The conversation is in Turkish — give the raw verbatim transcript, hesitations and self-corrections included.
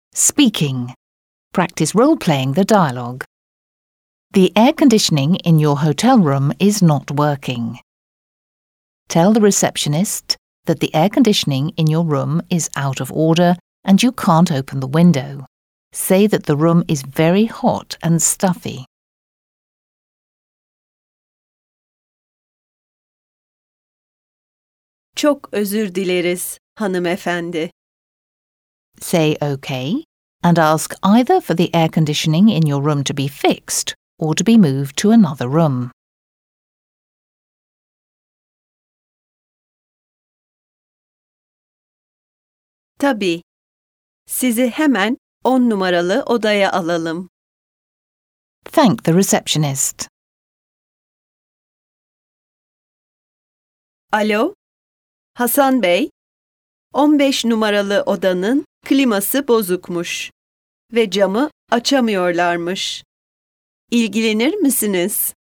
Speaking. Practice role-playing the dialogue. The air conditioning in your hotel room is not working. Tell the receptionist that the air conditioning in your room is out of order and you can't open the window. Say that the room is very hot and stuffy. Çok özür dileriz, hanımefendi. Say okay and ask either for the air conditioning in your room to be fixed or to be moved to another room. Tabii. Sizi hemen on numaralı odaya alalım. Thank the receptionist. Alo, Hasan Bey, on beş numaralı odanın kliması bozukmuş ve camı açamıyorlarmış. İlgilenir misiniz?